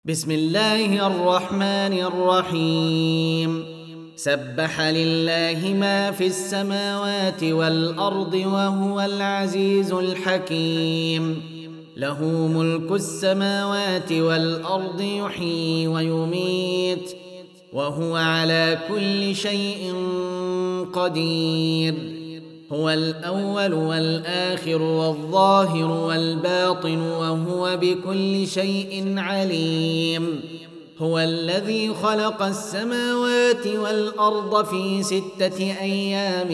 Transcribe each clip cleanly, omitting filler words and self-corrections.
بسم الله الرحمن الرحيم. سبح لله ما في السماوات والأرض وهو العزيز الحكيم. له ملك السماوات والأرض يحيي ويميت وهو على كل شيء قدير. هو الأول والآخر والظاهر والباطن وهو بكل شيء عليم. هو الذي خلق السماوات والأرض في 6 أيام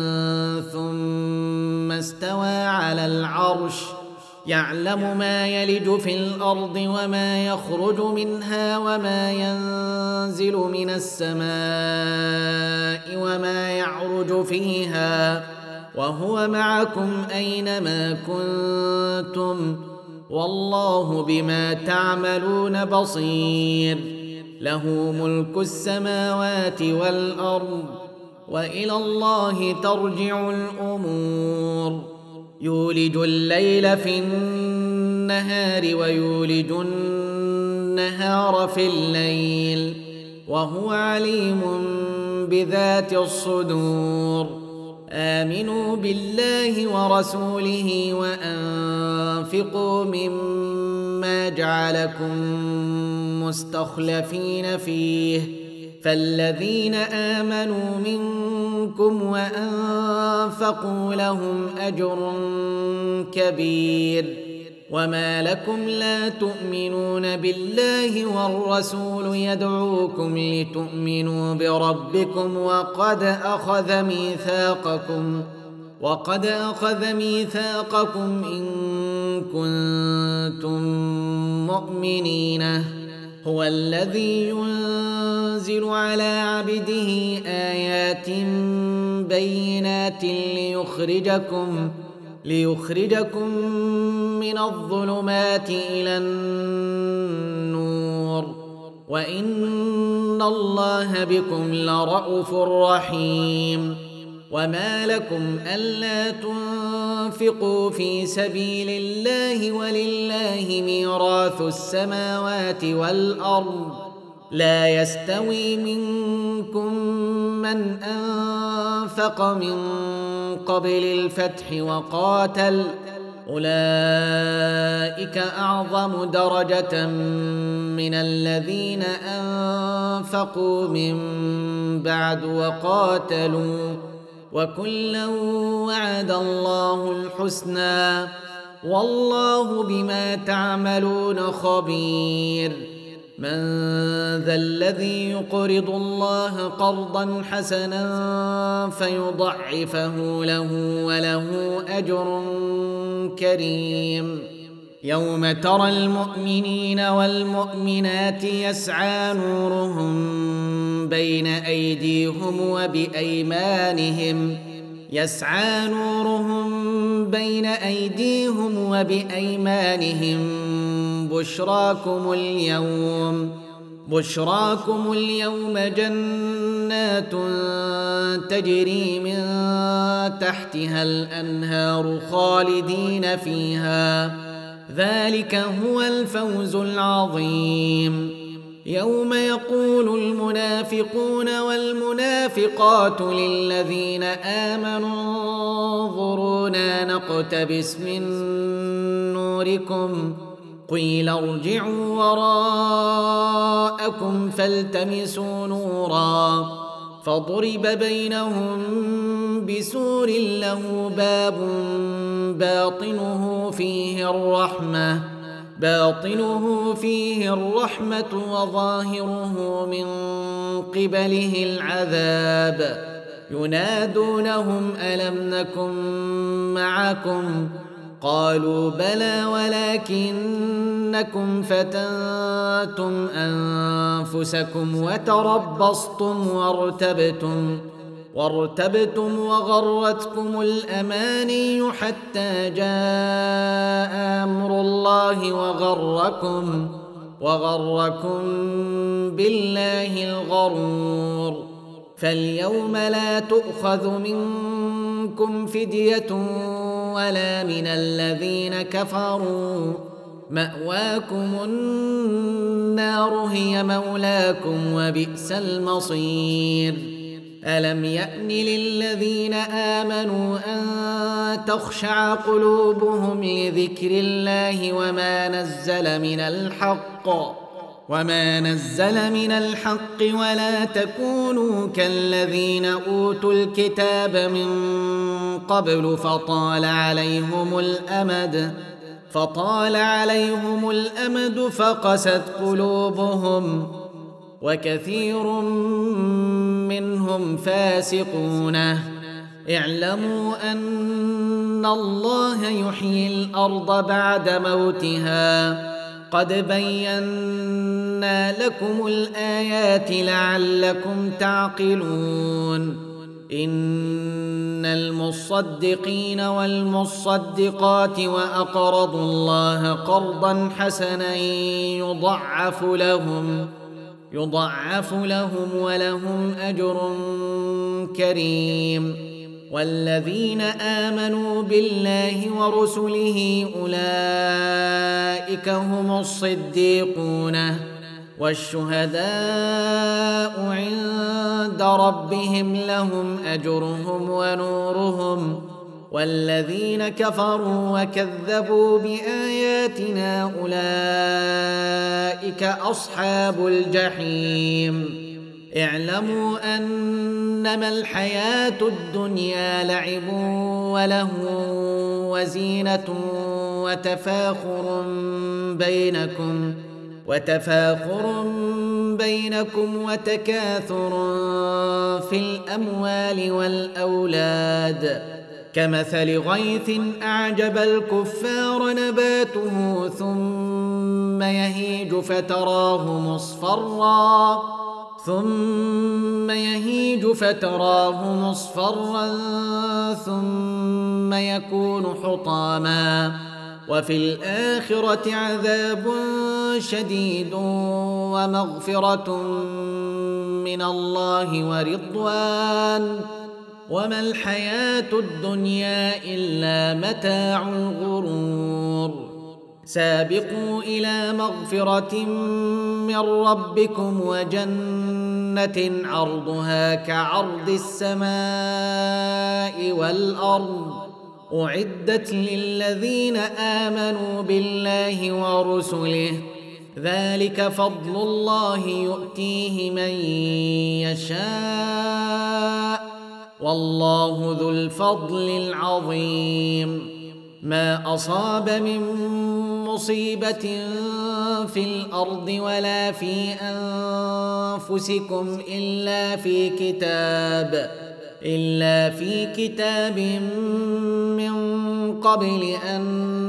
ثم استوى على العرش يعلم ما يلج في الأرض وما يخرج منها وما ينزل من السماء وما يعرج فيها وهو معكم أينما كنتم والله بما تعملون بصير. له ملك السماوات والأرض وإلى الله ترجع الأمور. يولج الليل في النهار ويولج النهار في الليل وهو عليم بذات الصدور. آمنوا بالله ورسوله وأنفقوا مما جعلكم مستخلفين فيه فالذين آمنوا منكم وأنفقوا لهم أجر كبير. وما لكم لا تؤمنون بالله والرسول يدعوكم لتؤمنوا بربكم وقد أخذ ميثاقكم إن كنتم مؤمنين. هو الذي ينزل على عبده آيات بينات ليخرجكم من الظلمات إلى النور وإن الله بكم لرءوف رحيم. وما لكم ألا تنفقوا في سبيل الله ولله ميراث السماوات والأرض لا يستوي منكم من أنفق من قبل الفتح وقاتل أولئك أعظم درجة من الذين أنفقوا من بعد وقاتلوا وكلا وعد الله الحسنى والله بما تعملون خبير. من ذا الذي يقرض الله قرضا حسنا فيضعفه له وله أجر كريم. يوم ترى المؤمنين والمؤمنات يسعى نورهم بين أيديهم وبأيمانهم بشراكم اليوم جنات تجري من تحتها الأنهار خالدين فيها ذلك هو الفوز العظيم. يوم يقول المنافقون والمنافقات للذين آمنوا انظرونا نقتبس من نوركم قيل ارجعوا وراءكم فالتمسوا نورا فضرب بينهم بسور له باب باطنه فيه الرحمة وظاهره من قبله العذاب. ينادونهم ألم نكن معكم قالوا بلى ولكنكم فتنتم أنفسكم وتربصتم وارتبتم وغرتكم الأماني حتى جاء أمر الله وغركم بالله الغرور. فاليوم لا تؤخذ منكم فدية ولا من الذين كفروا مأواكم النار هي مولاكم وبئس المصير ألم يأن للذين آمنوا أن تخشع قلوبهم لذكر الله وما نزل من الحق ولا تكونوا كالذين أوتوا الكتاب من قبل فطال عليهم الأمد فقست قلوبهم وكثير منهم فاسقون اعلموا أن الله يحيي الأرض بعد موتها قد بينا لكم الآيات لعلكم تعقلون إن المصدقين والمصدقات وأقرضوا الله قرضا حسنا يضعف لهم ولهم أجر كريم والذين آمنوا بالله ورسله أولئك هم الصديقون والشهداء عند ربهم لهم أجرهم ونورهم والذين كفروا وكذبوا بآياتنا أولئك أصحاب الجحيم اعلموا أنما الحياة الدنيا لعب ولهو وزينة وتفاخر بينكم وتكاثر في الأموال والأولاد كمثل غيث أعجب الكفار نباته ثم يهيج فتراه مصفرا ثم يكون حطاما وفي الآخرة عذاب شديد ومغفرة من الله ورضوان وما الحياة الدنيا إلا متاع الغرور سابقوا إلى مغفرة من ربكم وجنة عرضها كعرض السماء والأرض أعدت للذين آمنوا بالله ورسله ذلك فضل الله يؤتيه من يشاء والله ذو الفضل العظيم ما أصاب من مصيبة في الأرض ولا في أنفسكم إلا في كتاب من قبل أن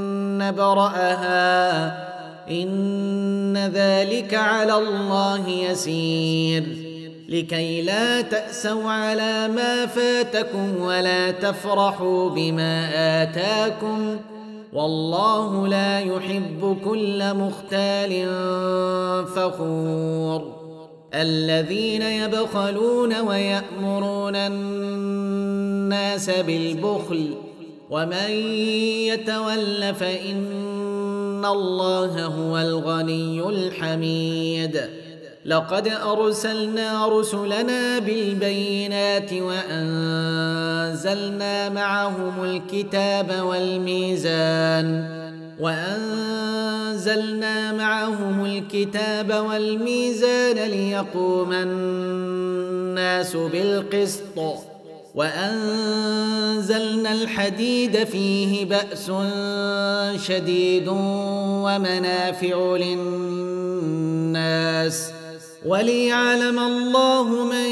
نبرأها إن ذلك على الله يسير لكي لا تأسوا على ما فاتكم ولا تفرحوا بما آتاكم والله لا يحب كل مختال فخور الذين يبخلون ويأمرون الناس بالبخل ومن يتول فإن الله هو الغني الحميد لقد أرسلنا رسلنا بالبينات وأنزلنا معهم الكتاب والميزان ليقوم الناس بالقسط وأنزلنا الحديد فيه بأس شديد ومنافع للناس وليعلم الله من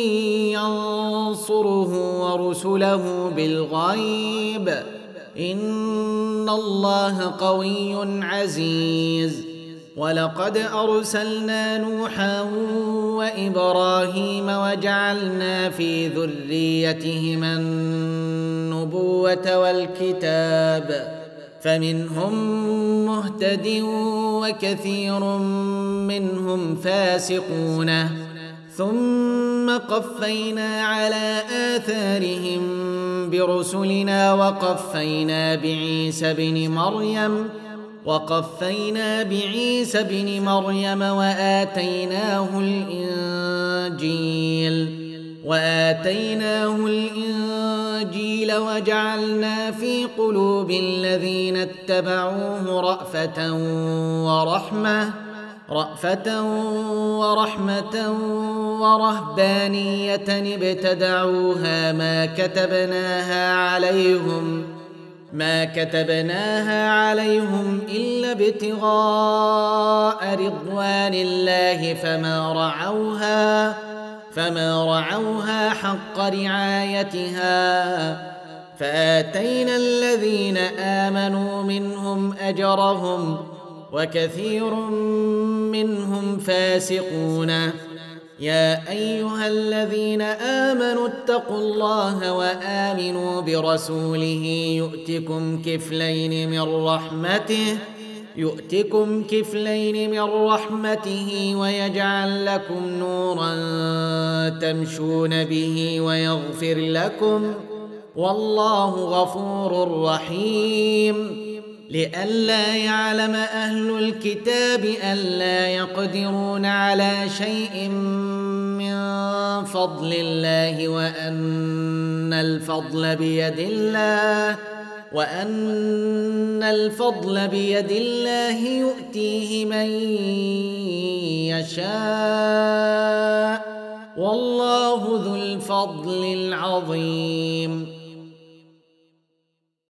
ينصره ورسله بالغيب إن الله قوي عزيز ولقد أرسلنا نوحا وإبراهيم وجعلنا في ذريتهما النبوة والكتاب فمنهم مهتد وكثير منهم فاسقون ثم قفينا على آثارهم برسلنا وقفينا بعيسى ابن مريم وقفينا بعيسى ابن مريم وآتيناه الإنجيل وجعلنا في قلوب الذين اتبعوه رأفة ورحمة ورهبانية ابتدعوها ما كتبناها عليهم إلا ابتغاء رضوان الله فما رعوها حق رعايتها فآتينا الذين آمنوا منهم أجرهم وكثير منهم فاسقون. يا أيها الذين آمنوا اتقوا الله وآمنوا برسوله يؤتكم كفلين من رحمته ويجعل لكم نورا تمشون به ويغفر لكم والله غفور رحيم. لئلا يعلم أهل الكتاب ألا يقدرون على شيء من فضل الله وأن الفضل بيد الله يؤتيه من يشاء والله ذو الفضل العظيم.